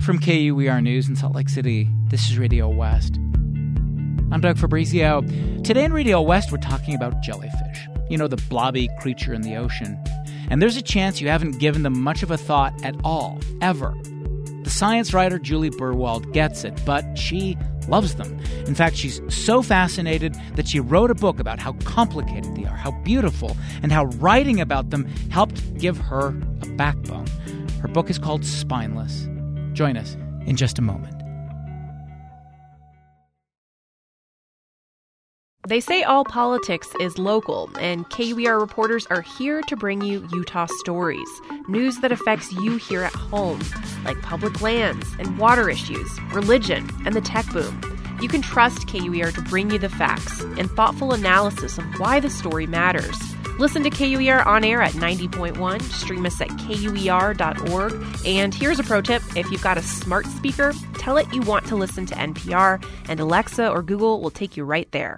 From KUER News in Salt Lake City, this is Radio West. I'm Doug Fabrizio. Today in Radio West, we're talking about jellyfish. You know, the blobby creature in the ocean. And there's a chance you haven't given them much of a thought at all, ever. The science writer Julie Burwald gets it, but she loves them. In fact, she's so fascinated that she wrote a book about how complicated they are, how beautiful, and how writing about them helped give her a backbone. Her book is called Spineless. Join us in just a moment. They say all politics is local, and KUER reporters are here to bring you Utah stories, news that affects you here at home, like public lands and water issues, religion, and the tech boom. You can trust KUER to bring you the facts and thoughtful analysis of why the story matters. Listen to KUER on air at 90.1, stream us at KUER.org, and here's a pro tip. If you've got a smart speaker, tell it you want to listen to NPR, and Alexa or Google will take you right there.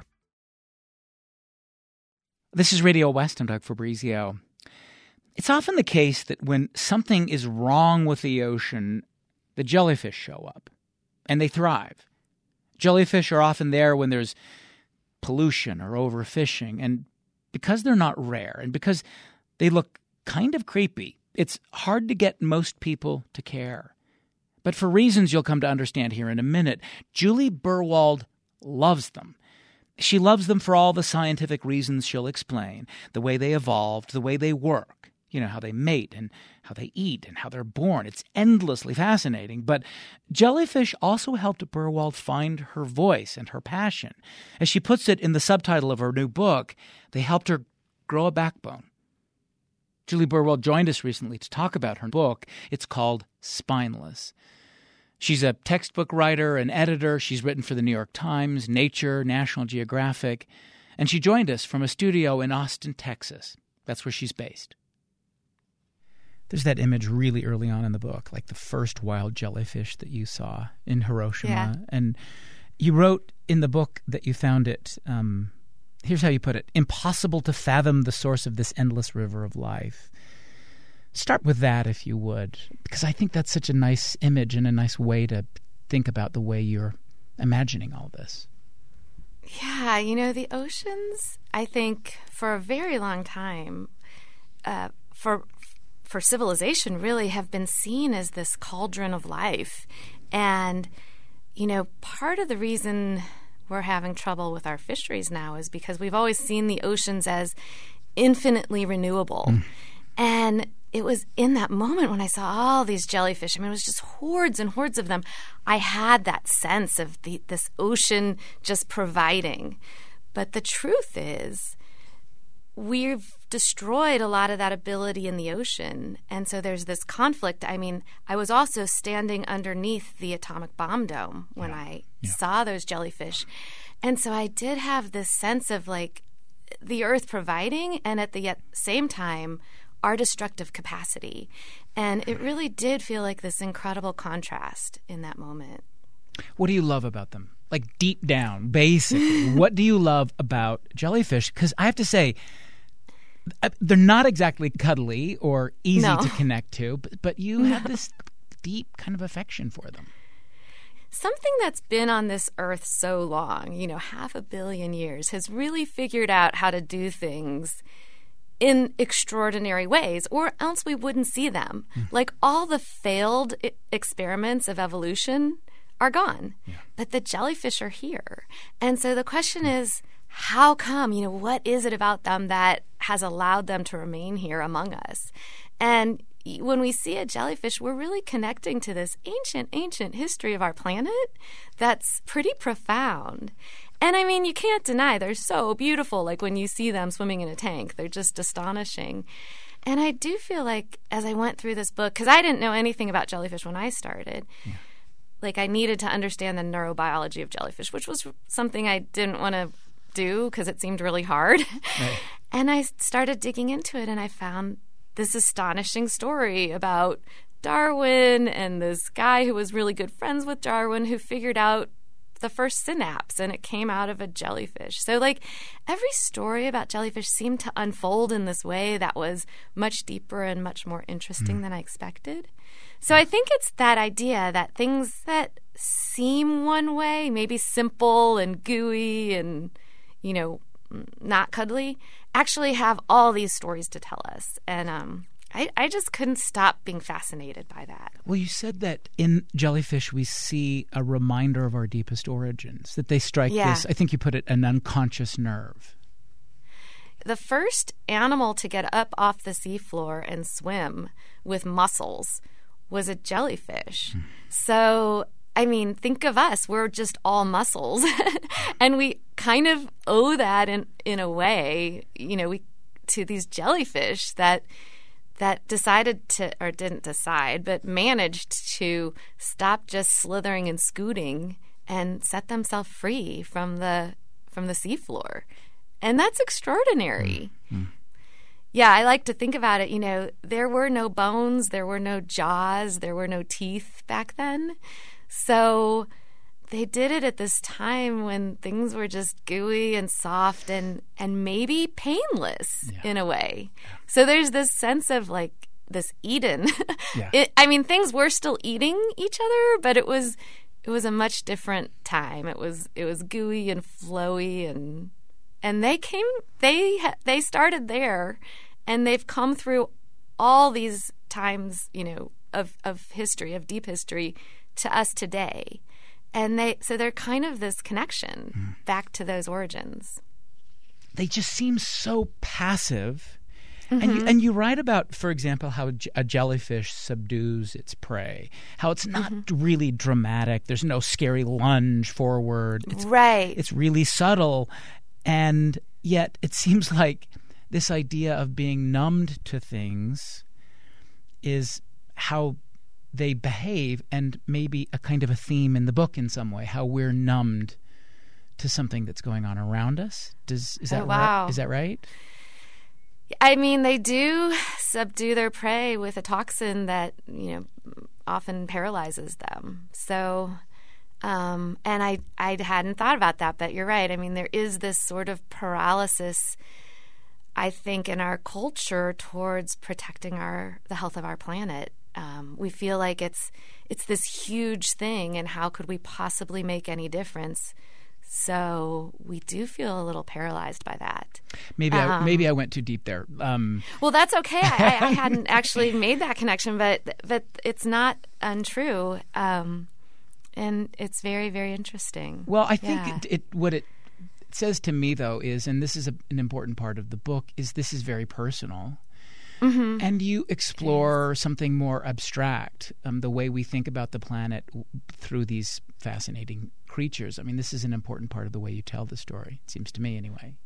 This is Radio West. I'm Doug Fabrizio. It's often the case that when something is wrong with the ocean, the jellyfish show up, and they thrive. Jellyfish are often there when there's pollution or overfishing, and because they're not rare and because they look kind of creepy, it's hard to get most people to care. But for reasons you'll come to understand here in a minute, Julie Burwald loves them. She loves them for all the scientific reasons she'll explain, the way they evolved, the way they work, you know, how they mate and how they eat and how they're born. It's endlessly fascinating. But jellyfish also helped Burwald find her voice and her passion. As she puts it in the subtitle of her new book, they helped her grow a backbone. Julie Burwald joined us recently to talk about her book. It's called Spineless. She's a textbook writer and editor. She's written for the New York Times, Nature, National Geographic. And she joined us from a studio in Austin, Texas. That's where she's based. There's that image really early on in the book, like the first wild jellyfish that you saw in Hiroshima. Yeah. And you wrote in the book that you found it, here's how you put it, impossible to fathom the source of this endless river of life. Start with that, if you would, because I think that's such a nice image and a nice way to think about the way you're imagining all this. Yeah, you know, the oceans, I think, for a very long time, for civilization, really have been seen as this cauldron of life. And, you know, part of the reason we're having trouble with our fisheries now is because we've always seen the oceans as infinitely renewable. And it was in that moment when I saw all these jellyfish, I mean, it was just hordes and hordes of them. I had that sense of this ocean just providing. But the truth is, we've destroyed a lot of that ability in the ocean. And so there's this conflict. I mean, I was also standing underneath the atomic bomb dome when I saw those jellyfish. And so I did have this sense of like the earth providing and at the same time our destructive capacity. And it really did feel like this incredible contrast in that moment. What do you love about them? Like deep down, basically, what do you love about jellyfish? Because I have to say, they're not exactly cuddly or easy to connect to, but you have this deep kind of affection for them. Something that's been on this earth so long, you know, 500 million years, has really figured out how to do things in extraordinary ways, or else we wouldn't see them. Like all the failed experiments of evolution are gone, but the jellyfish are here. And so the question is, how come? You know, what is it about them that has allowed them to remain here among us? And when we see a jellyfish, we're really connecting to this ancient history of our planet that's pretty profound. And I mean, you can't deny they're so beautiful. Like when you see them swimming in a tank, they're just astonishing. And I do feel like as I went through this book, because I didn't know anything about jellyfish when I started, like I needed to understand the neurobiology of jellyfish, which was something I didn't want to do because it seemed really hard. Right. And I started digging into it and I found this astonishing story about Darwin and this guy who was really good friends with Darwin who figured out the first synapse, and it came out of a jellyfish. So, like, every story about jellyfish seemed to unfold in this way that was much deeper and much more interesting than I expected. So I think it's that idea that things that seem one way, maybe simple and gooey and, you know, not cuddly, actually have all these stories to tell us. And I just couldn't stop being fascinated by that. Well, you said that in jellyfish we see a reminder of our deepest origins, that they strike this, I think you put it, an unconscious nerve. The first animal to get up off the seafloor and swim with muscles was a jellyfish. So, I mean, think of us. We're just all muscles. And we kind of owe that in a way, you know, to these jellyfish that decided to, or didn't decide, but managed to stop just slithering and scooting and set themselves free from the seafloor. And that's extraordinary. Yeah, I like to think about it, you know, there were no bones, there were no jaws, there were no teeth back then. So they did it at this time when things were just gooey and soft and maybe painless in a way. So there's this sense of like this Eden. I mean, things were still eating each other, but it was a much different time. It was gooey and flowy and they started there, and they've come through all these times, you know, of history, of deep history to us today. And they're kind of this connection back to those origins. They just seem so passive. And you write about, for example, how a jellyfish subdues its prey, how it's not really dramatic. There's no scary lunge forward. It's really subtle. And yet it seems like this idea of being numbed to things is how they behave, and maybe a kind of a theme in the book in some way, how we're numbed to something that's going on around us. Is that right? Is that right? I mean, they do subdue their prey with a toxin that, you know, often paralyzes them. So, and I hadn't thought about that, but you're right. I mean, there is this sort of paralysis, I think, in our culture towards protecting the health of our planet. We feel like it's this huge thing, and how could we possibly make any difference? So we do feel a little paralyzed by that. Maybe I went too deep there. Well, that's okay. I hadn't actually made that connection, but it's not untrue, and it's very, very interesting. Well, I think what it says to me, though, is, and this is an important part of the book, is this is very personal. And you explore something more abstract, the way we think about the planet through these fascinating creatures. I mean, this is an important part of the way you tell the story, it seems to me anyway.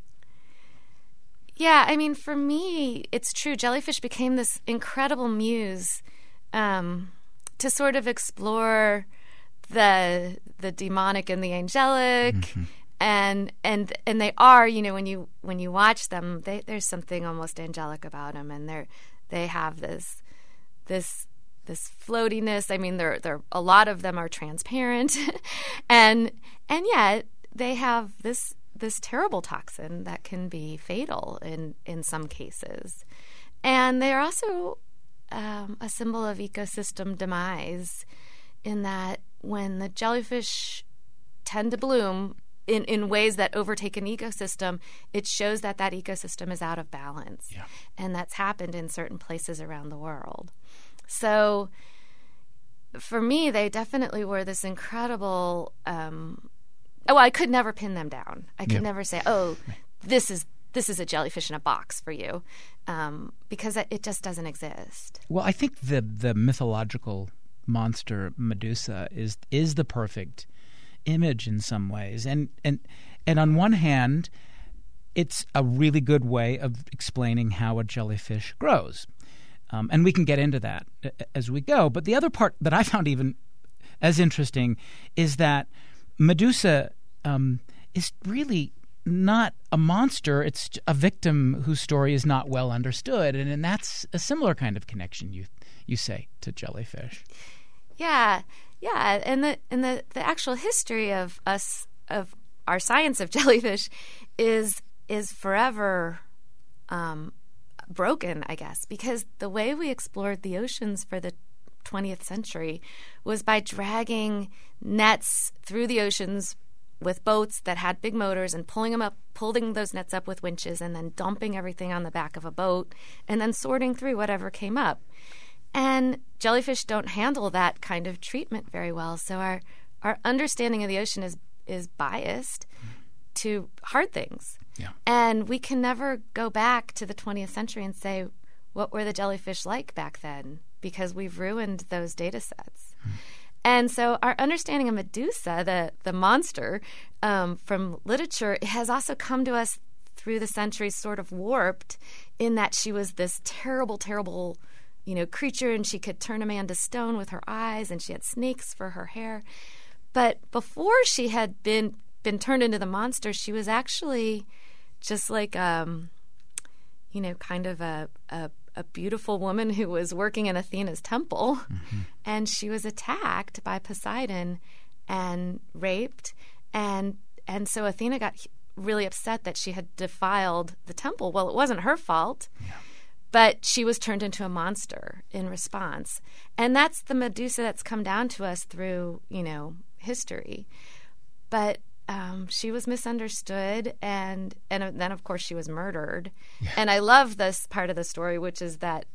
Yeah, I mean, for me, it's true. Jellyfish became this incredible muse to sort of explore the demonic and the angelic. And they are, you know, when you watch them, there's something almost angelic about them, and they have this floatiness. I mean, they're a lot of them are transparent, and yet they have this terrible toxin that can be fatal in some cases, and they are also a symbol of ecosystem demise, in that when the jellyfish tend to bloom in ways that overtake an ecosystem, it shows that ecosystem is out of balance. Yeah. And that's happened in certain places around the world. So for me, they definitely were this incredible I could never pin them down. I could never say, this is a jellyfish in a box for you, because it just doesn't exist. Well, I think the mythological monster Medusa is the perfect image in some ways, and on one hand, it's a really good way of explaining how a jellyfish grows, and we can get into that as we go. But the other part that I found even as interesting is that Medusa is really not a monster; it's a victim whose story is not well understood, and that's a similar kind of connection you say to jellyfish. Yeah. Yeah, and the actual history of our science of jellyfish is forever broken, I guess, because the way we explored the oceans for the 20th century was by dragging nets through the oceans with boats that had big motors and pulling those nets up with winches and then dumping everything on the back of a boat and then sorting through whatever came up. And jellyfish don't handle that kind of treatment very well. So our understanding of the ocean is biased to hard things. Yeah. And we can never go back to the 20th century and say, what were the jellyfish like back then? Because we've ruined those data sets. And so our understanding of Medusa, the monster, from literature, has also come to us through the centuries sort of warped in that she was this terrible, terrible, creature, and she could turn a man to stone with her eyes, and she had snakes for her hair. But before she had been turned into the monster, she was actually just like, kind of a beautiful woman who was working in Athena's temple, and she was attacked by Poseidon and raped, and so Athena got really upset that she had defiled the temple. Well, it wasn't her fault, but she was turned into a monster in response, and that's the Medusa that's come down to us through history. But she was misunderstood, and then, of course, she was murdered. Yeah. And I love this part of the story, which is that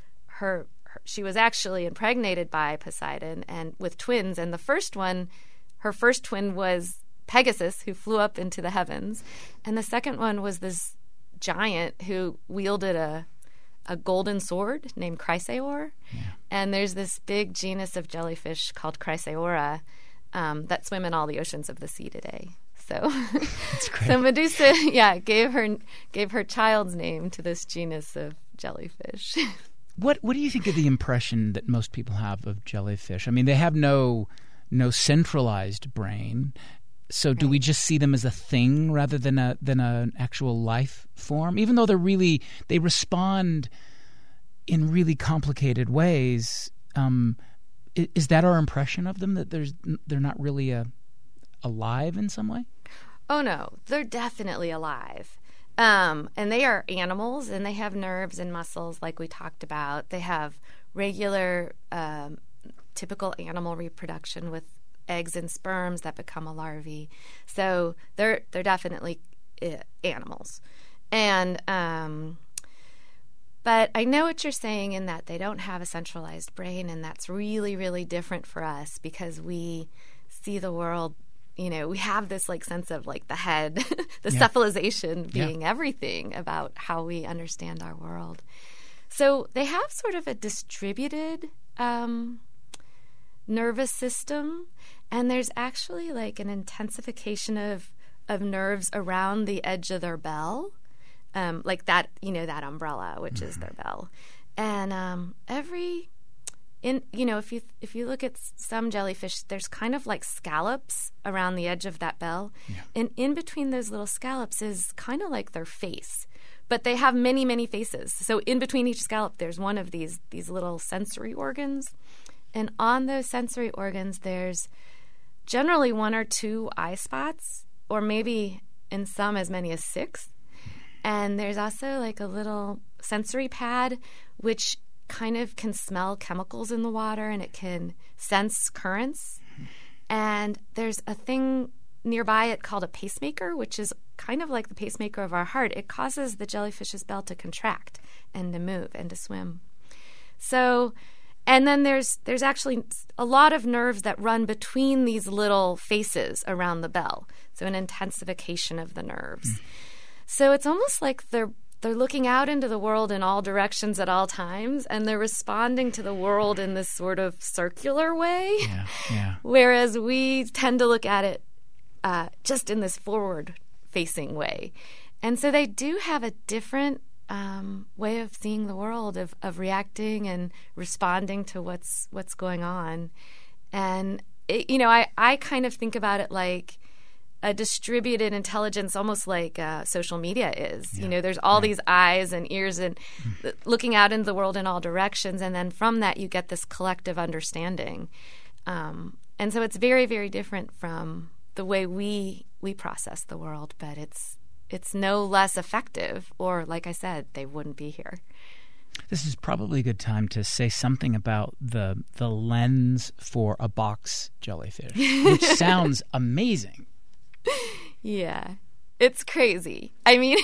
she was actually impregnated by Poseidon and with twins. And her first twin was Pegasus, who flew up into the heavens. And the second one was this giant who wielded a golden sword named Chrysaor. Yeah. And there's this big genus of jellyfish called Chrysaora that swim in all the oceans of the sea today. So, that's great. So Medusa, gave her child's name to this genus of jellyfish. What do you think of the impression that most people have of jellyfish? I mean, they have no centralized brain. So do we just see them as a thing rather than an actual life form? Even though they respond in really complicated ways. Is that our impression of them, that they're not really alive in some way? Oh, no. They're definitely alive. And they are animals, and they have nerves and muscles like we talked about. They have regular, typical animal reproduction with eggs and sperms that become a larvae. So they're definitely animals. And but I know what you're saying in that they don't have a centralized brain, and that's really, really different for us because we see the world, we have this sense of the head, the cephalization being everything about how we understand our world. So they have sort of a distributed nervous system, and there's actually an intensification of nerves around the edge of their bell. Like that, that umbrella, which is their bell. And if you look at some jellyfish, there's kind of scallops around the edge of that bell. Yeah. And in between those little scallops is kind of like their face. But they have many, many faces. So in between each scallop, there's one of these little sensory organs. And on those sensory organs, there's generally 1 or 2 eye spots, or maybe in some as many as 6. And there's also a little sensory pad, which kind of can smell chemicals in the water, and it can sense currents. And there's a thing nearby it called a pacemaker, which is kind of like the pacemaker of our heart. It causes the jellyfish's bell to contract and to move and to swim. So, and then there's actually a lot of nerves that run between these little faces around the bell. So an intensification of the nerves. So it's almost like they're looking out into the world in all directions at all times, and they're responding to the world in this sort of circular way. Yeah. Whereas we tend to look at it just in this forward-facing way. And so they do have a different way of seeing the world, of reacting and responding to what's going on. And I kind of think about it like a distributed intelligence, almost like social media is. Yeah. There's all these eyes and ears and looking out into the world in all directions, and then from that you get this collective understanding. And so it's very, very different from the way we process the world, but it's no less effective, or like I said, they wouldn't be here. This is probably a good time to say something about the lens for a box jellyfish, which sounds amazing. Yeah, it's crazy. I mean,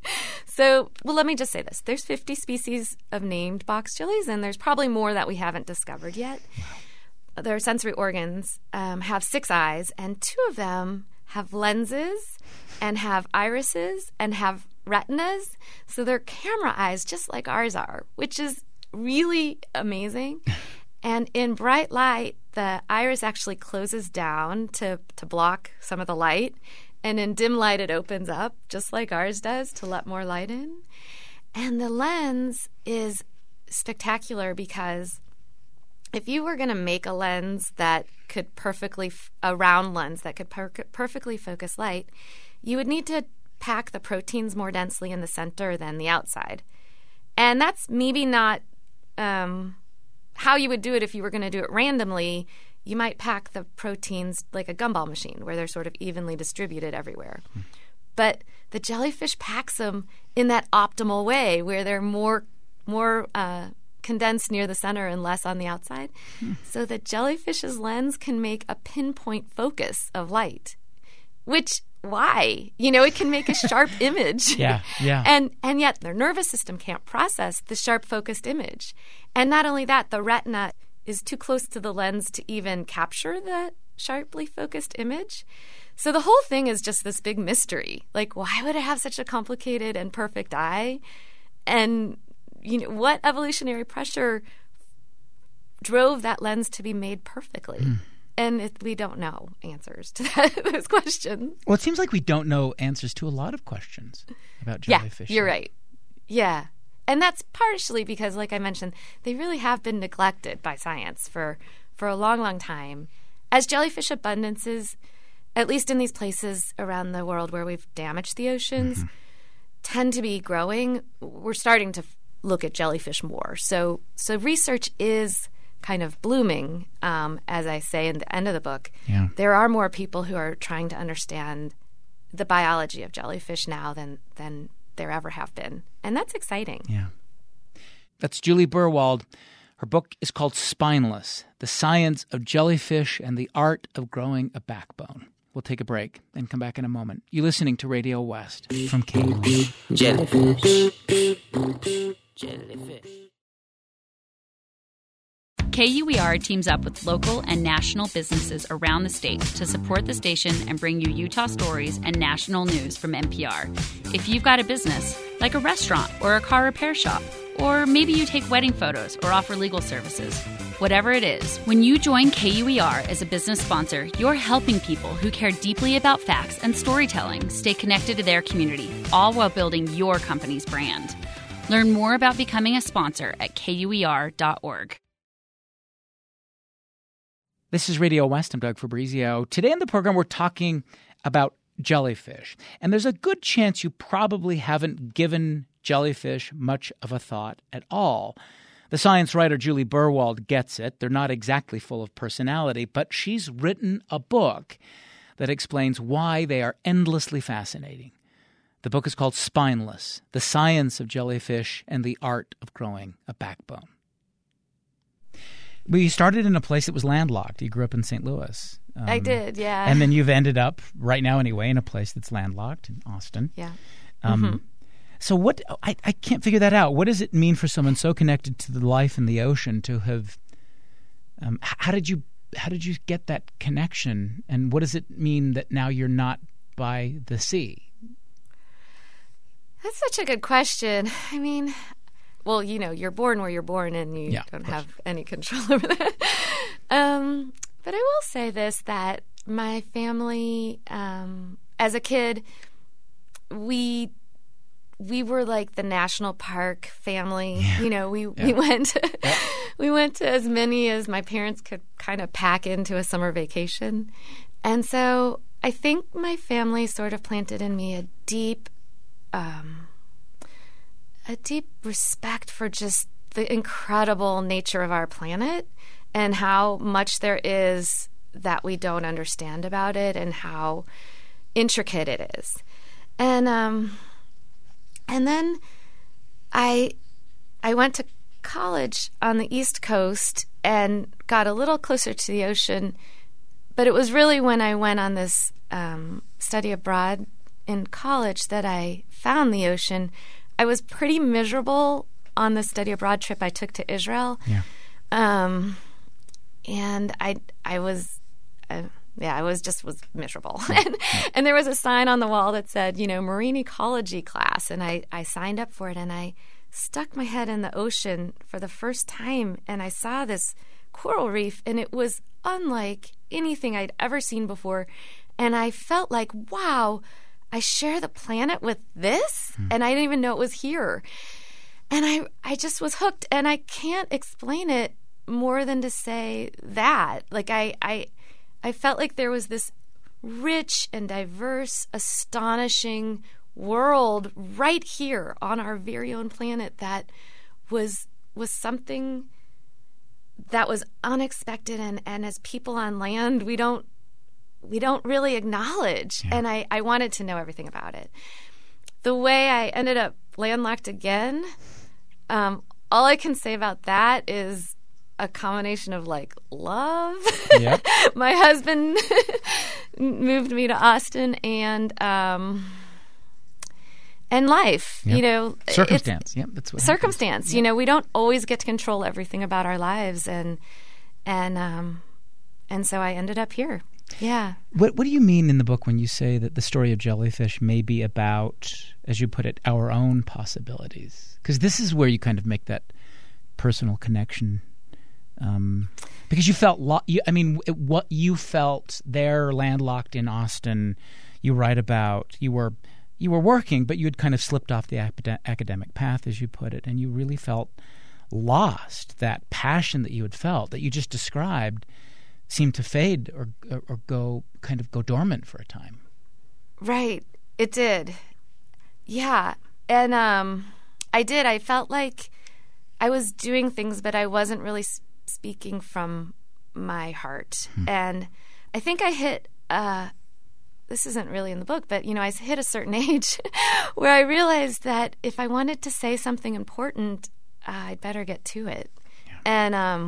let me just say this. There's 50 species of named box jellies, and there's probably more that we haven't discovered yet. Wow. Their sensory organs have 6 eyes, and 2 of them have lenses and have irises and have retinas. So they're camera eyes just like ours are, which is really amazing. And in bright light, the iris actually closes down to block some of the light. And in dim light, it opens up just like ours does to let more light in. And the lens is spectacular because if you were going to make a lens that could a round lens that could perfectly focus light, you would need to pack the proteins more densely in the center than the outside. And that's maybe not how you would do it if you were going to do it randomly. You might pack the proteins like a gumball machine where they're sort of evenly distributed everywhere. But the jellyfish packs them in that optimal way where they're more condensed near the center and less on the outside. So the jellyfish's lens can make a pinpoint focus of light, which why? It can make a sharp image. Yeah. And yet their nervous system can't process the sharp focused image. And not only that, the retina is too close to the lens to even capture the sharply focused image. So the whole thing is just this big mystery. Like, why would it have such a complicated and perfect eye? And, what evolutionary pressure drove that lens to be made perfectly? And we don't know answers to those questions. Well, it seems like we don't know answers to a lot of questions about jellyfish. Yeah, you're right. Yeah. And that's partially because, like I mentioned, they really have been neglected by science for a long, long time. As jellyfish abundances, at least in these places around the world where we've damaged the oceans, tend to be growing, we're starting to look at jellyfish more. So research is kind of blooming, as I say in the end of the book. Yeah. There are more people who are trying to understand the biology of jellyfish now than there ever have been. And that's exciting. Yeah. That's Julie Burwald. Her book is called Spineless, The Science of Jellyfish and the Art of Growing a Backbone. We'll take a break and come back in a moment. You're listening to Radio West from KUER. Jellyfish. Jellyfish. KUER teams up with local and national businesses around the state to support the station and bring you Utah stories and national news from NPR. If you've got a business, like a restaurant or a car repair shop, or maybe you take wedding photos or offer legal services, whatever it is, when you join KUER as a business sponsor, you're helping people who care deeply about facts and storytelling stay connected to their community, all while building your company's brand. Learn more about becoming a sponsor at KUER.org. This is Radio West. I'm Doug Fabrizio. Today in the program, we're talking about jellyfish. And there's a good chance you probably haven't given jellyfish much of a thought at all. The science writer Julie Burwald gets it. They're not exactly full of personality, but she's written a book that explains why they are endlessly fascinating. The book is called Spineless, The Science of Jellyfish and the Art of Growing a Backbone. Well, you started in a place that was landlocked. You grew up in St. Louis. I did, yeah. And then you've ended up, right now anyway, in a place that's landlocked in Austin. Yeah. So what? I can't figure that out. What does it mean for someone so connected to the life in the ocean to have? How did you get that connection? And what does it mean that now you're not by the sea? That's such a good question. I mean, well, you're born where you're born, and you don't have any control over that. But I will say this, that my family, as a kid, we were like the national park family. Yeah. We went to as many as my parents could kind of pack into a summer vacation. And so I think my family sort of planted in me a deep respect for just the incredible nature of our planet and how much there is that we don't understand about it and how intricate it is. And then I went to college on the East Coast and got a little closer to the ocean, but it was really when I went on this study abroad in college that I found the ocean. I was pretty miserable on the study abroad trip I took to Israel. Yeah. And I was miserable. And there was a sign on the wall that said, marine ecology class. And I signed up for it, and I stuck my head in the ocean for the first time, and I saw this coral reef, and it was unlike anything I'd ever seen before. And I felt like, wow, I share the planet with this? And I didn't even know it was here. And I just was hooked, and I can't explain it more than to say that. Like, I felt like there was this rich and diverse, astonishing world right here on our very own planet that was something that was unexpected, and as people on land, we don't really acknowledge. Yeah. And I wanted to know everything about it. The way I ended up landlocked again, all I can say about that is a combination of love. Yep. My husband moved me to Austin, and life. Yep. Circumstance. Yep, that's what circumstance. Yep. We don't always get to control everything about our lives, and so I ended up here. Yeah. What do you mean in the book when you say that the story of Jellyfish may be about, as you put it, our own possibilities? Because this is where you kind of make that personal connection. Because you felt what you felt there, landlocked in Austin. You write about you were working, but you had kind of slipped off the academic path, as you put it, and you really felt lost. That passion that you had felt, that you just described, seemed to fade or go dormant for a time. Right. It did. Yeah. And I did. I felt like I was doing things, but I wasn't really speaking from my heart. And I think I hit this isn't really in the book, but I hit a certain age where I realized that if I wanted to say something important, I'd better get to it. Yeah.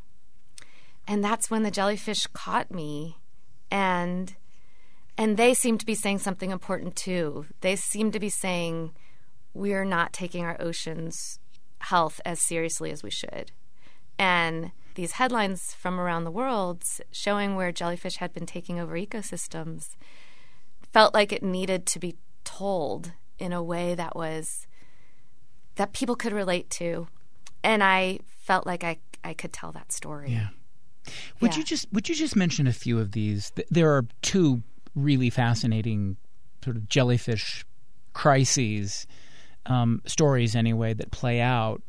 And that's when the jellyfish caught me, and they seemed to be saying something important too. They seemed to be saying we're not taking our ocean's health as seriously as we should. And these headlines from around the world showing where jellyfish had been taking over ecosystems felt like it needed to be told in a way that people could relate to. And I felt like I could tell that story. Yeah. Would you just mention a few of these? There are two really fascinating sort of jellyfish crises, stories anyway, that play out.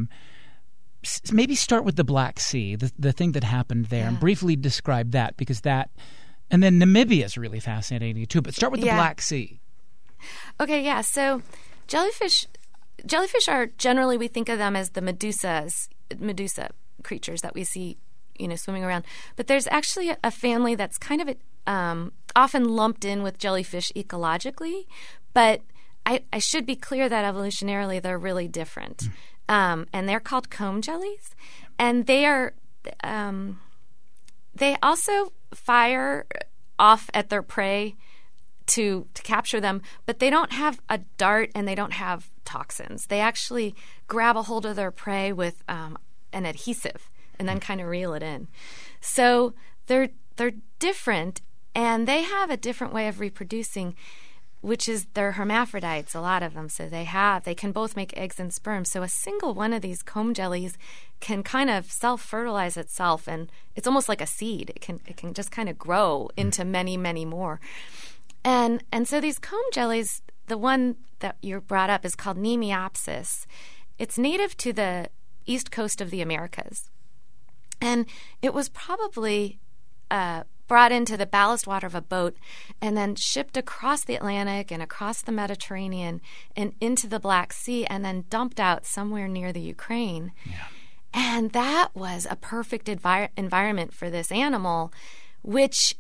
Maybe start with the Black Sea, the thing that happened there, and briefly describe that, because that, and then Namibia is really fascinating too. But start with the Black Sea. Okay, yeah. So jellyfish are generally, we think of them as the Medusa creatures that we see, swimming around. But there's actually a family that's kind of often lumped in with jellyfish ecologically. But I should be clear that evolutionarily they're really different. And they're called comb jellies. And they are they also fire off at their prey to capture them, but they don't have a dart and they don't have toxins. They actually grab a hold of their prey with an adhesive and then kind of reel it in. So they're different, and they have a different way of reproducing, which is they're hermaphrodites, a lot of them. So they can both make eggs and sperm. So a single one of these comb jellies can kind of self-fertilize itself, and it's almost like a seed. It can just kind of grow into many, many more. And so these comb jellies, the one that you brought up is called Nemiopsis. It's native to the east coast of the Americas. And it was probably brought into the ballast water of a boat and then shipped across the Atlantic and across the Mediterranean and into the Black Sea and then dumped out somewhere near the Ukraine. Yeah. And that was a perfect environment for this animal, which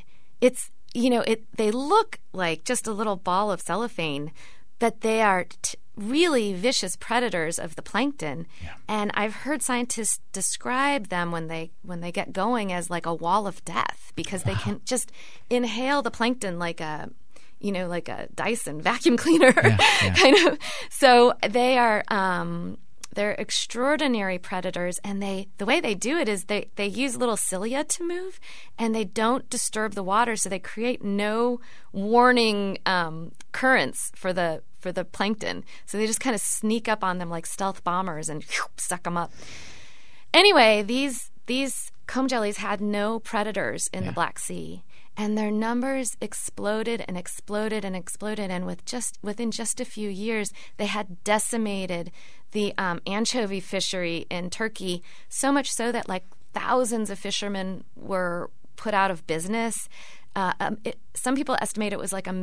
they look like just a little ball of cellophane, but they are really vicious predators of the plankton. Yeah. And I've heard scientists describe them when they get going as like a wall of death, because they can just inhale the plankton like a Dyson vacuum cleaner, kind of. So they are they're extraordinary predators, and the way they do it is they use little cilia to move, and they don't disturb the water, so they create no warning currents for the plankton. So they just kind of sneak up on them like stealth bombers and suck them up. Anyway, these comb jellies had no predators in the Black Sea, and their numbers exploded and exploded and exploded. And within just a few years, they had decimated the anchovy fishery in Turkey, so much so that like thousands of fishermen were put out of business. Some people estimate it was like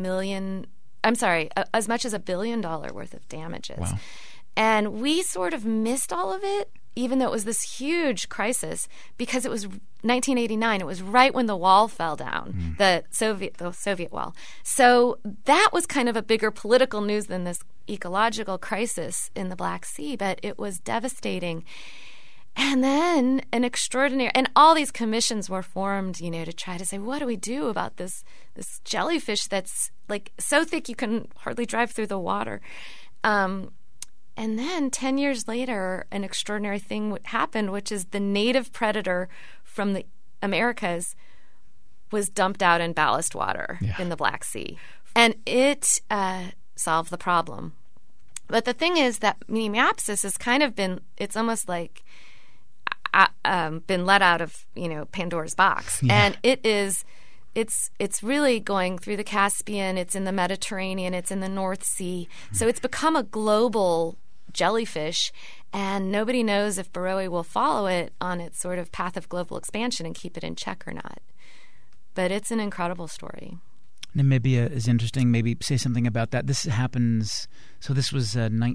as much as $1 billion worth of damages. Wow. And we sort of missed all of it, even though it was this huge crisis, because it was 1989. It was right when the wall fell down, the Soviet wall. So that was kind of a bigger political news than this ecological crisis in the Black Sea, but it was devastating. And then and all these commissions were formed, to try to say, what do we do about this jellyfish that's like so thick you can hardly drive through the water? And then 10 years later, an extraordinary thing happened, which is the native predator from the Americas was dumped out in ballast water in the Black Sea. And it solved the problem. But the thing is that Meniapsis has kind of been, it's almost like been let out of, Pandora's box. Yeah. And it's really going through the Caspian, it's in the Mediterranean, it's in the North Sea. So it's become a global jellyfish, and nobody knows if Barrowe will follow it on its sort of path of global expansion and keep it in check or not. But it's an incredible story. Namibia is interesting. Maybe say something about that. This happens. So this was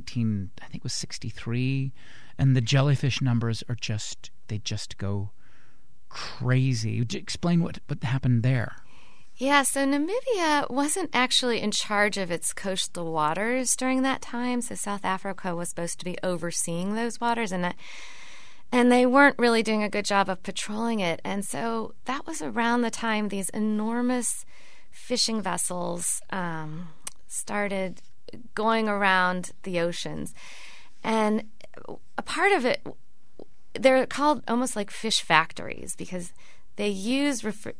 63, and the jellyfish numbers are just go crazy. Would you explain what happened there? Yeah, so Namibia wasn't actually in charge of its coastal waters during that time. So South Africa was supposed to be overseeing those waters, and they weren't really doing a good job of patrolling it. And so that was around the time these enormous fishing vessels started going around the oceans. And a part of it, they're called almost like fish factories, because they use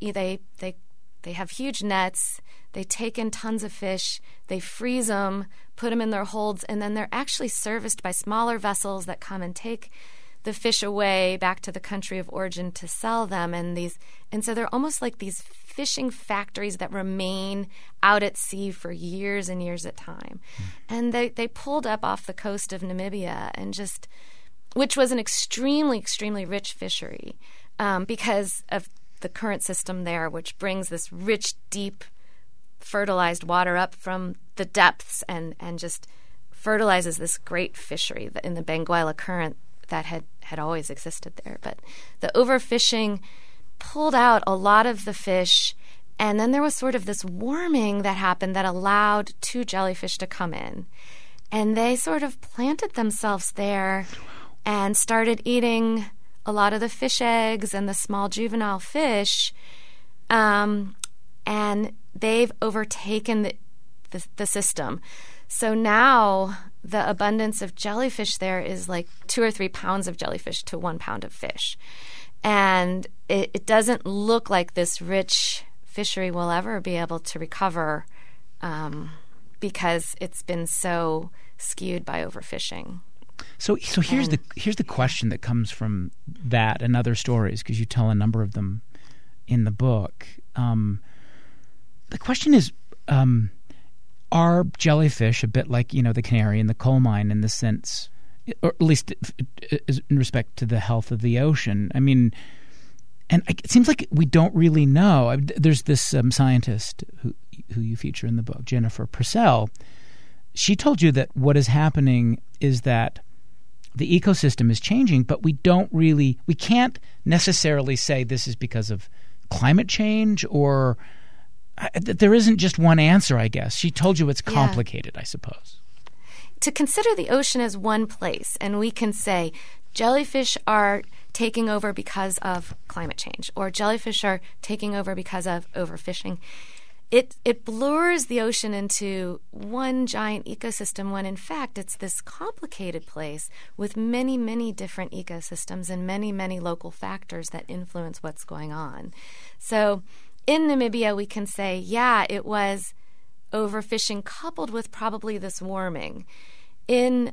they have huge nets, they take in tons of fish, they freeze them, put them in their holds, and then they're actually serviced by smaller vessels that come and take the fish away back to the country of origin to sell them. And so they're almost like these fishing factories that remain out at sea for years and years at a time. And they pulled up off the coast of Namibia, which was an extremely, extremely rich fishery because of the current system there, which brings this rich, deep, fertilized water up from the depths and just fertilizes this great fishery in the Benguela Current that had always existed there. But the overfishing pulled out a lot of the fish, and then there was sort of this warming that happened that allowed 2 jellyfish to come in. And they sort of planted themselves there and started eating a lot of the fish eggs and the small juvenile fish, and they've overtaken the system. So now the abundance of jellyfish there is like 2 or 3 pounds of jellyfish to 1 pound of fish. And it doesn't look like this rich fishery will ever be able to recover because it's been so skewed by overfishing. So here's the question that comes from that and other stories, because you tell a number of them in the book. The question is, are jellyfish a bit like the canary in the coal mine in the sense, or at least in respect to the health of the ocean? I mean, and it seems like we don't really know. There's this scientist who you feature in the book, Jennifer Purcell. She told you that what is happening is that the ecosystem is changing, but we can't necessarily say this is because of climate change, or there isn't just one answer, I guess. She told you it's complicated, I suppose. To consider the ocean as one place, and we can say jellyfish are taking over because of climate change, or jellyfish are taking over because of overfishing, it blurs the ocean into one giant ecosystem when in fact it's this complicated place with many, many different ecosystems and many, many local factors that influence what's going on. So in Namibia, we can say, it was overfishing coupled with probably this warming. In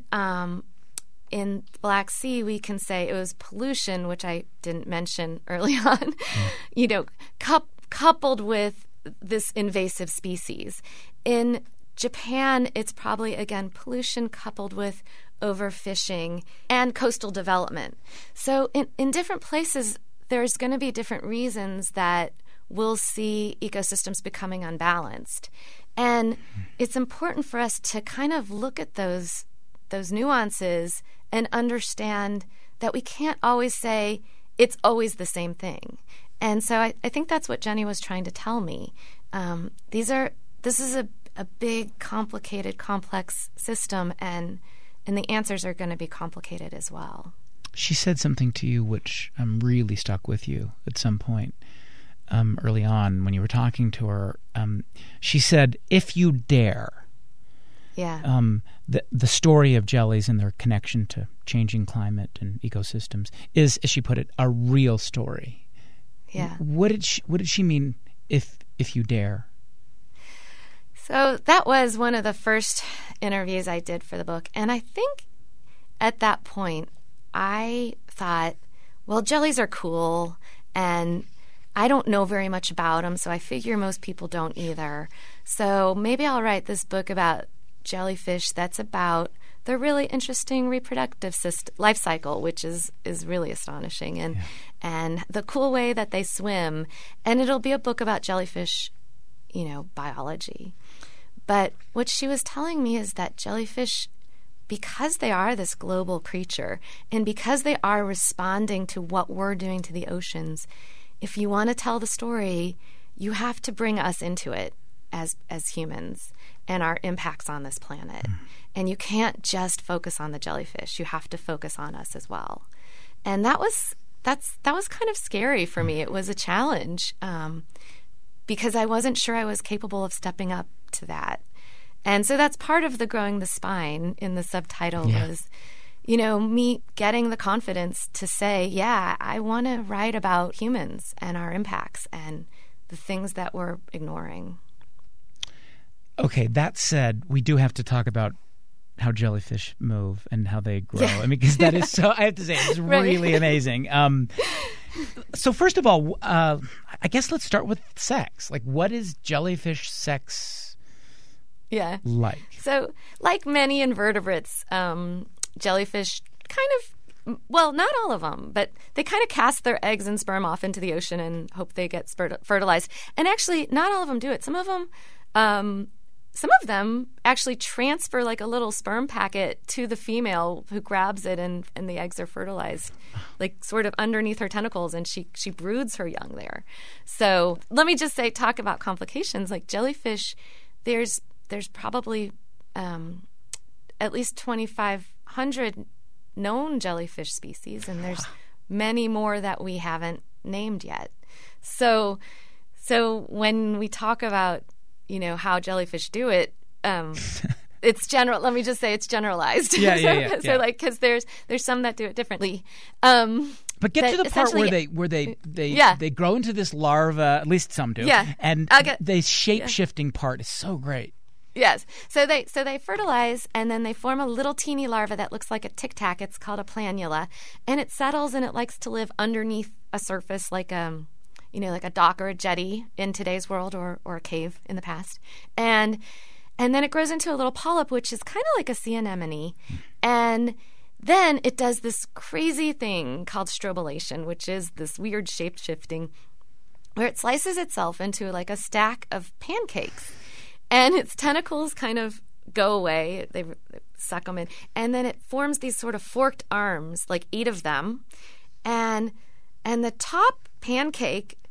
Black Sea, we can say it was pollution, which I didn't mention early on, coupled with this invasive species. In Japan, it's probably, again, pollution coupled with overfishing and coastal development. So in different places, there's going to be different reasons that we'll see ecosystems becoming unbalanced. And it's important for us to kind of look at those nuances and understand that we can't always say it's always the same thing. And so I think that's what Jenny was trying to tell me. This is a big, complicated, complex system, and the answers are going to be complicated as well. She said something to you which really stuck with you at some point early on when you were talking to her. She said, if you dare, the story of jellies and their connection to changing climate and ecosystems is, as she put it, a real story. Yeah. What did she mean, if you dare? So that was one of the first interviews I did for the book. And I think at that point, I thought, well, jellies are cool, and I don't know very much about them, so I figure most people don't either. So maybe I'll write this book about jellyfish that's about the really interesting reproductive life cycle, which is really astonishing, and the cool way that they swim. And it'll be a book about jellyfish, biology. But what she was telling me is that jellyfish, because they are this global creature, and because they are responding to what we're doing to the oceans, if you want to tell the story, you have to bring us into it as humans and our impacts on this planet. And you can't just focus on the jellyfish. You have to focus on us as well. And that was kind of scary for me. It was a challenge because I wasn't sure I was capable of stepping up to that. And so that's part of the Growing the Spine in the subtitle was, me getting the confidence to say, I want to write about humans and our impacts and the things that we're ignoring. Okay, that said, we do have to talk about how jellyfish move and how they grow. I mean, because that is so, I have to say, it's really amazing. So first of all, I guess let's start with sex. Like, what is jellyfish sex like? So, like many invertebrates, jellyfish kind of, well, not all of them, but they kind of cast their eggs and sperm off into the ocean and hope they get fertilized. And actually, not all of them do it. Some of them actually transfer like a little sperm packet to the female who grabs it, and the eggs are fertilized, like sort of underneath her tentacles, and she broods her young there. So let me just talk about complications. Like jellyfish, there's probably at least 2,500 known jellyfish species, and there's many more that we haven't named yet. So when we talk about how jellyfish do it, it's general. Let me just say it's generalized. So like, because there's some that do it differently. But get to the part where they grow into this larva. At least some do. Yeah. And the shape-shifting part is so great. Yes. So they fertilize, and then they form a little teeny larva that looks like a tic tac. It's called a planula, and it settles, and it likes to live underneath a surface like like a dock or a jetty in today's world, or a cave in the past. And then it grows into a little polyp, which is kind of like a sea anemone. And then it does this crazy thing called strobilation, which is this weird shape-shifting where it slices itself into like a stack of pancakes. And its tentacles kind of go away. They suck them in. And then it forms these sort of forked arms, like 8 of them. And the top pancake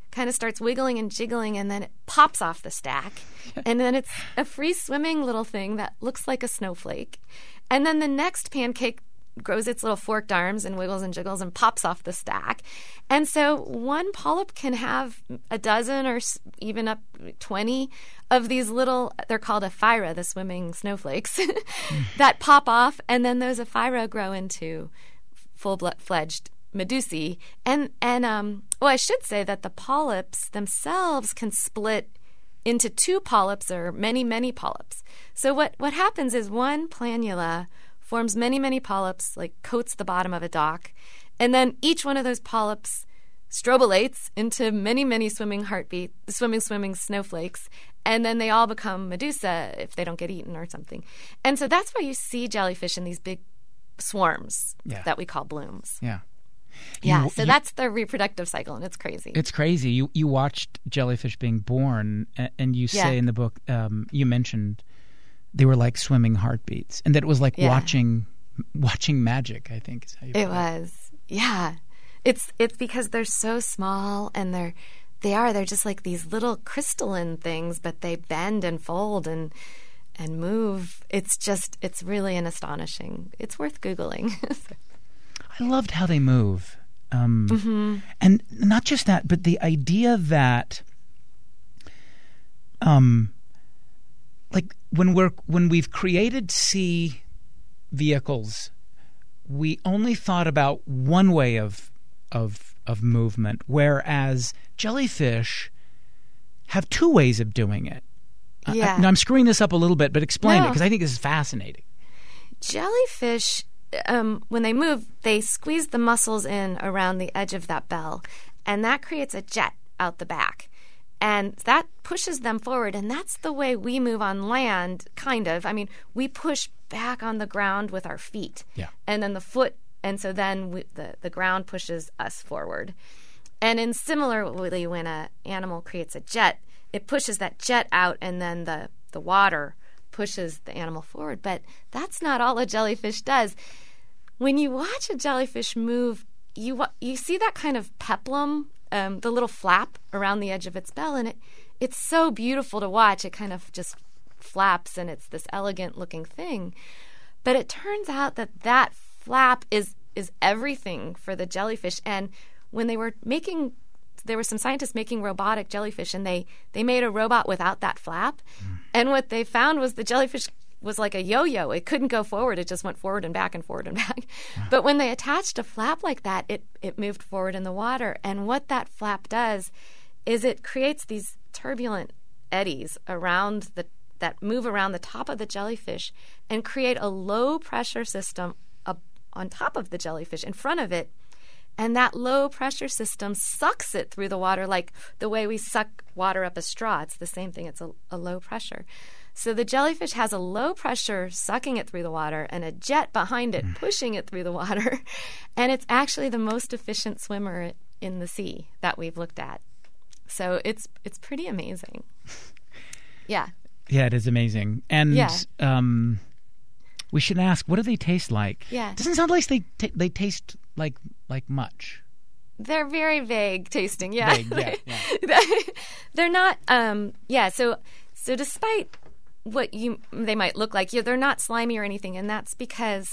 kind of starts wiggling and jiggling, and then it pops off the stack. And then it's a free-swimming little thing that looks like a snowflake. And then the next pancake grows its little forked arms and wiggles and jiggles and pops off the stack. And so one polyp can have a dozen or even up 20 of these little, they're called ephyra, the swimming snowflakes, that pop off. And then those ephyra grow into full-fledged medusae. And I should say that the polyps themselves can split into 2 polyps or many, many polyps. So what happens is one planula forms many, many polyps, like coats the bottom of a dock. And then each one of those polyps strobulates into many, many swimming snowflakes. And then they all become medusa if they don't get eaten or something. And so that's why you see jellyfish in these big swarms that we call blooms. Yeah. So that's the reproductive cycle, and it's crazy. It's crazy. You watched jellyfish being born, and you say in the book, you mentioned they were like swimming heartbeats, and that it was like watching magic, I think is how you put it. It was. Yeah. It's because they're so small, and they're just like these little crystalline things, but they bend and fold and move. It's really an astonishing. It's worth Googling. I loved how they move. And not just that, but the idea that like when we've created sea vehicles, we only thought about one way of movement, whereas jellyfish have 2 ways of doing it. Yeah. I'm screwing this up a little bit, but explain it, because I think this is fascinating. Jellyfish, when they move, they squeeze the muscles in around the edge of that bell, and that creates a jet out the back. And that pushes them forward, and that's the way we move on land, kind of. I mean, we push back on the ground with our feet, and then the foot, and so then the ground pushes us forward. And in similarly, when an animal creates a jet, it pushes that jet out, and then the water pushes the animal forward. But that's not all a jellyfish does. When you watch a jellyfish move, you see that kind of peplum, the little flap around the edge of its bell, and it's so beautiful to watch. It kind of just flaps, and it's this elegant-looking thing. But it turns out that flap is everything for the jellyfish. And when there were some scientists making robotic jellyfish, and they made a robot without that flap. And what they found was the jellyfish was like a yo-yo. It couldn't go forward. It just went forward and back and forward and back. But when they attached a flap like that, it moved forward in the water. And what that flap does is it creates these turbulent eddies that move around the top of the jellyfish and create a low-pressure system on top of the jellyfish in front of it. And that low-pressure system sucks it through the water like the way we suck water up a straw. It's the same thing. It's a low pressure. So the jellyfish has a low pressure sucking it through the water and a jet behind it pushing it through the water. And it's actually the most efficient swimmer in the sea that we've looked at. So it's pretty amazing. Yeah. Yeah, it is amazing. And we should ask, what do they taste like? Yeah. It doesn't sound like they taste like much. They're very vague tasting. Yeah. Vague, yeah. They're not so despite what they might look like, they're not slimy or anything, and that's because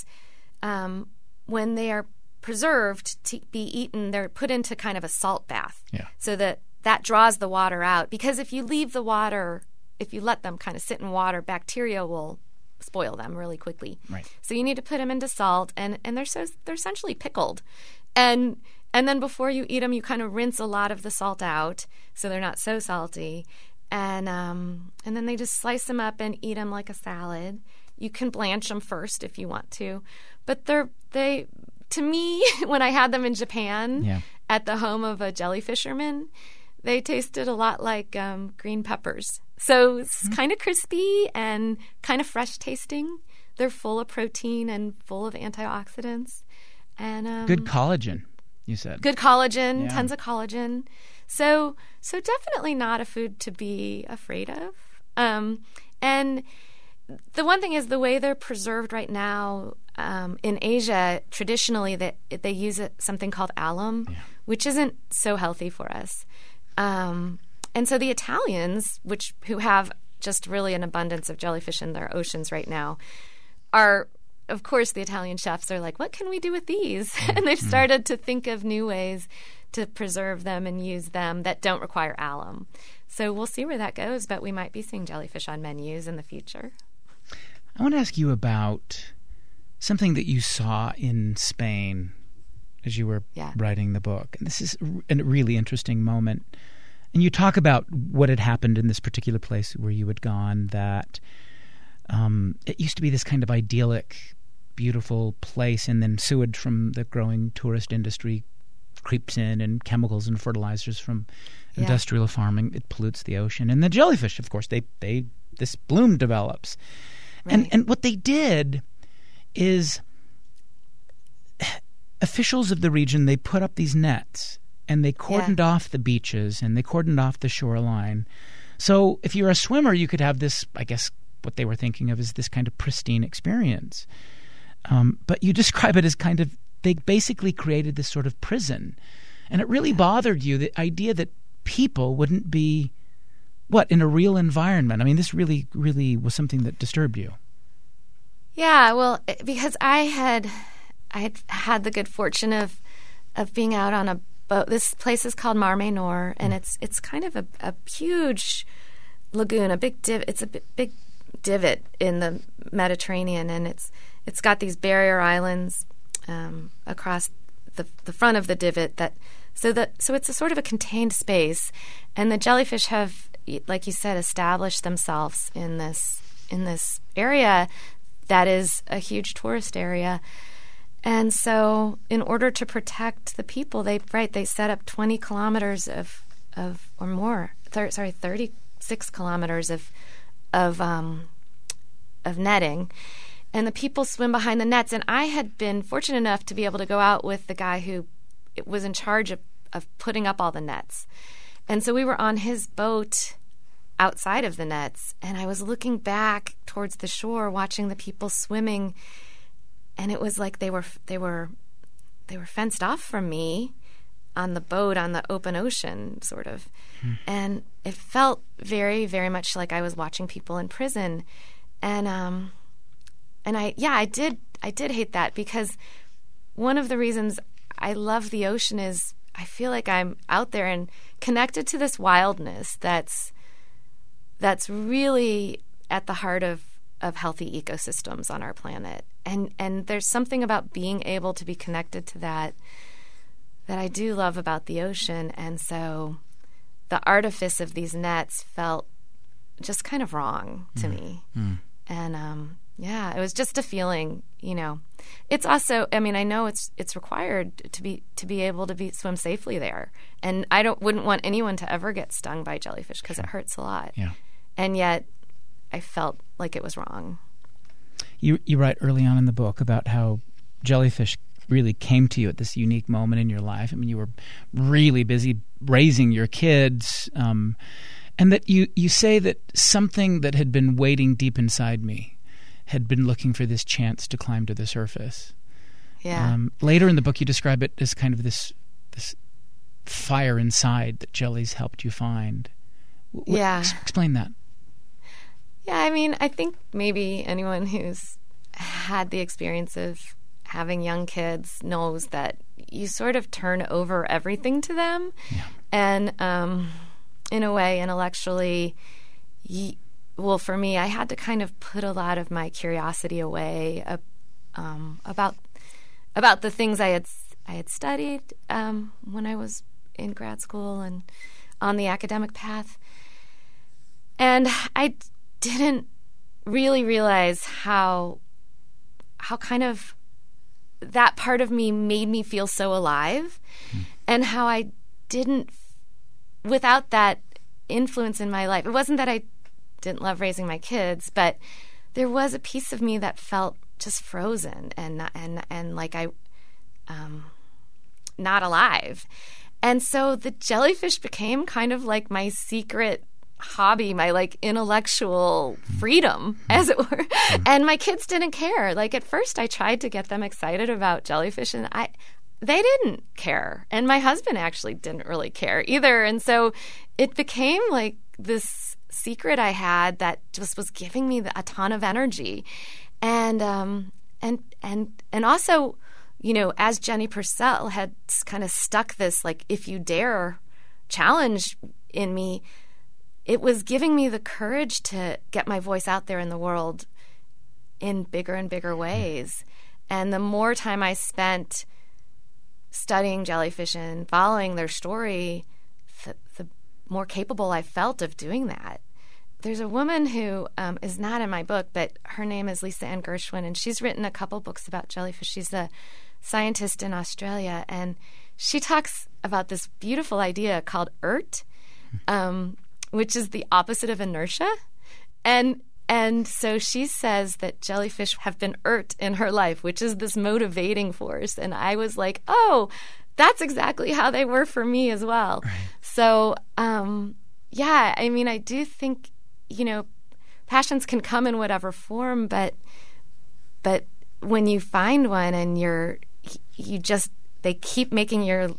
when they are preserved to be eaten, they're put into kind of a salt bath. Yeah. So that draws the water out, because if you leave the water, if you let them kind of sit in water, bacteria will spoil them really quickly. Right. So you need to put them into salt, and they're essentially pickled. And then before you eat them, you kind of rinse a lot of the salt out so they're not so salty. And then they just slice them up and eat them like a salad. You can blanch them first if you want to. But to me, when I had them in Japan at the home of a jellyfisherman, they tasted a lot like green peppers. So it's kind of crispy and kind of fresh tasting. They're full of protein and full of antioxidants. And good collagen, you said. Good collagen, tons of collagen. So definitely not a food to be afraid of. And the one thing is the way they're preserved right now in Asia, traditionally they use something called alum, which isn't so healthy for us. And so the Italians, who have just really an abundance of jellyfish in their oceans right now, are, of course, the Italian chefs are like, what can we do with these? And they've started to think of new ways to preserve them and use them that don't require alum. So we'll see where that goes, but we might be seeing jellyfish on menus in the future. I want to ask you about something that you saw in Spain as you were writing the book. And this is a really interesting moment. And you talk about what had happened in this particular place where you had gone, that it used to be this kind of idyllic, beautiful place, and then sewage from the growing tourist industry creeps in, and chemicals and fertilizers from industrial farming, it pollutes the ocean. And the jellyfish, of course, this bloom develops. Right. And what they did is officials of the region, they put up these nets and they cordoned off the beaches and they cordoned off the shoreline. So if you're a swimmer, you could have this, I guess what they were thinking of is this kind of pristine experience. But you describe it as kind of, they basically created this sort of prison. And it really bothered you, the idea that people wouldn't be, in a real environment. I mean, this really, really was something that disturbed you. Yeah, well, because I had the good fortune of being out on a boat. This place is called Mar Menor, and it's kind of a huge lagoon, a big divot. It's a big divot in the Mediterranean, and it's got these barrier islands across the front of the divot. So it's a sort of a contained space, and the jellyfish have, like you said, established themselves in this area that is a huge tourist area. And so in order to protect the people, they set up 20 kilometers of or more, 36 kilometers of netting. And the people swim behind the nets. And I had been fortunate enough to be able to go out with the guy who was in charge of putting up all the nets. And so we were on his boat outside of the nets, and I was looking back towards the shore, watching the people swimming, and it was like they were fenced off from me on the boat on the open ocean, sort of. And it felt very, very much like I was watching people in prison. And I did hate that, because one of the reasons I love the ocean is I feel like I'm out there and connected to this wildness that's really at the heart of healthy ecosystems on our planet. And there's something about being able to be connected to that I do love about the ocean. And so the artifice of these nets felt just kind of wrong to me. And it was just a feeling, It's also, I know it's required to be able to swim safely there. And I wouldn't want anyone to ever get stung by jellyfish, because it hurts a lot. Yeah. And yet I felt like it was wrong. You write early on in the book about how jellyfish really came to you at this unique moment in your life. I mean, you were really busy raising your kids, and that you say that something that had been waiting deep inside me had been looking for this chance to climb to the surface. Yeah. Later in the book, you describe it as kind of this fire inside that jellies helped you find. Explain that. Yeah, I think maybe anyone who's had the experience of having young kids knows that you sort of turn over everything to them. Yeah. And in a way, intellectually, for me, I had to kind of put a lot of my curiosity away about the things I had studied when I was in grad school and on the academic path. And I didn't really realize how kind of that part of me made me feel so alive, and how I didn't, without that influence in my life, it wasn't that I didn't love raising my kids, but there was a piece of me that felt just frozen and like I not alive. And so the jellyfish became kind of like my secret hobby, my like intellectual freedom, as it were. And my kids didn't care. Like at first I tried to get them excited about jellyfish, and they didn't care. And my husband actually didn't really care either. And so it became like this secret I had that just was giving me a ton of energy. And also, you know, as Jenny Purcell had kind of stuck this, like, if you dare challenge in me, it was giving me the courage to get my voice out there in the world in bigger and bigger ways. And the more time I spent studying jellyfish and following their story, the more capable I felt of doing that. There's a woman who is not in my book, but her name is Lisa Ann Gershwin, and she's written a couple books about jellyfish. She's a scientist in Australia, and she talks about this beautiful idea called ERT, which is the opposite of inertia. And so she says that jellyfish have been ERT in her life, which is this motivating force. And I was like, oh, that's exactly how they were for me as well. Right. So, yeah, I mean, I do think, you know, passions can come in whatever form, but when you find one and they keep making your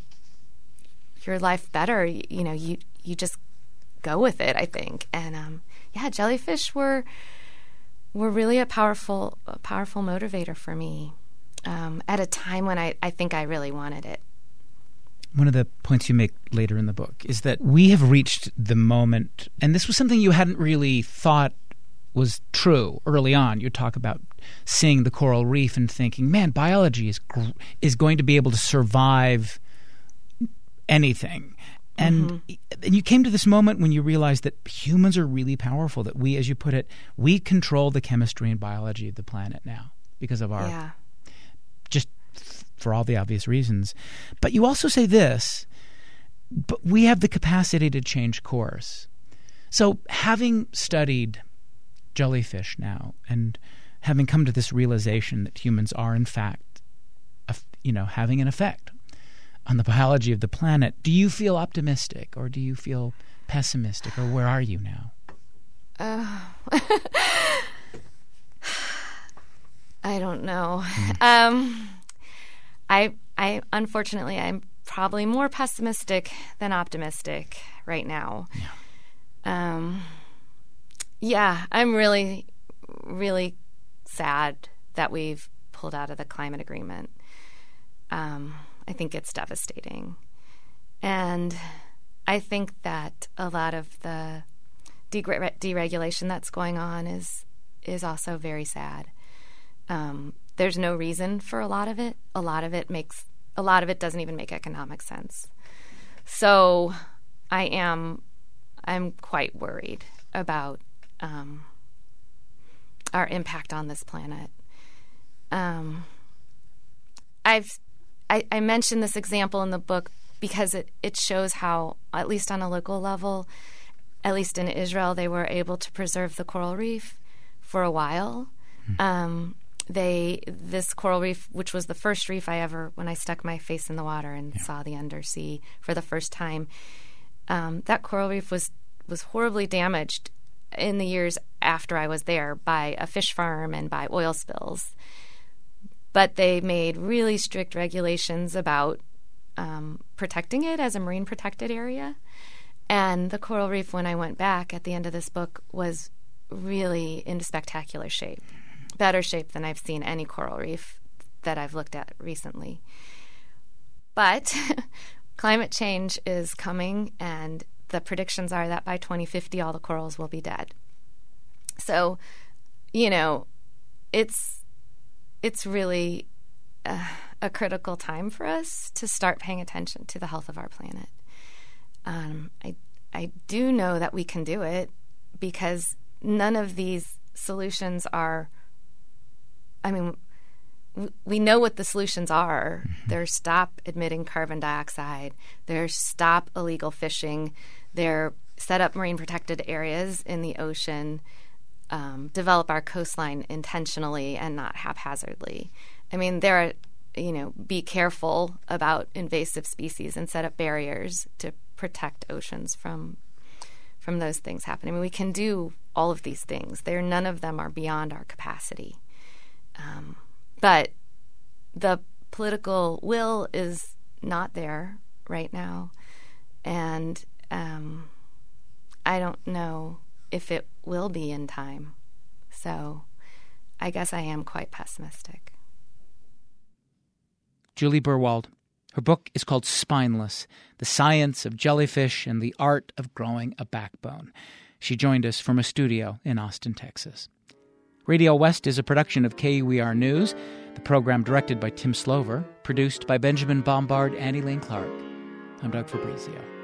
life better, you know, you just go with it, I think. And yeah, jellyfish were really a powerful motivator for me at a time when I think I really wanted it. One of the points you make later in the book is that we have reached the moment, and this was something you hadn't really thought was true early on. You talk about seeing the coral reef and thinking, man, biology is going to be able to survive anything. And you came to this moment when you realized that humans are really powerful, that we, as you put it, we control the chemistry and biology of the planet now because of our just for all the obvious reasons. But you also say this, but we have the capacity to change course. So having studied jellyfish now and having come to this realization that humans are, in fact, having an effect on the biology of the planet, do you feel optimistic or do you feel pessimistic, or where are you now? I don't know. I unfortunately, I'm probably more pessimistic than optimistic right now. Yeah, I'm really, really sad that we've pulled out of the climate agreement. I think it's devastating. And I think that a lot of the deregulation that's going on is also very sad. There's no reason for a lot of it. A lot of it doesn't even make economic sense. So I'm quite worried about our impact on this planet. I mentioned this example in the book because it shows how, at least on a local level, at least in Israel, they were able to preserve the coral reef for a while. This coral reef, which was the first reef when I stuck my face in the water and saw the undersea for the first time, that coral reef was horribly damaged in the years after I was there by a fish farm and by oil spills. But they made really strict regulations about protecting it as a marine protected area. And the coral reef, when I went back at the end of this book, was really in spectacular shape, better shape than I've seen any coral reef that I've looked at recently. But climate change is coming, and the predictions are that by 2050, all the corals will be dead. So, it's really a critical time for us to start paying attention to the health of our planet. I do know that we can do it because none of these solutions are, we know what the solutions are. They're stop emitting carbon dioxide. They're stop illegal fishing. They're set up marine protected areas in the ocean, develop our coastline intentionally and not haphazardly. There are, be careful about invasive species and set up barriers to protect oceans from those things happening. We can do all of these things. None of them are beyond our capacity. But the political will is not there right now. And I don't know if it will be in time. So I guess I am quite pessimistic. Julie Burwald. Her book is called Spineless, The Science of Jellyfish and the Art of Growing a Backbone. She joined us from a studio in Austin, Texas. Radio West is a production of KUER News, the program directed by Tim Slover, produced by Benjamin Bombard and Elaine Clark. I'm Doug Fabrizio.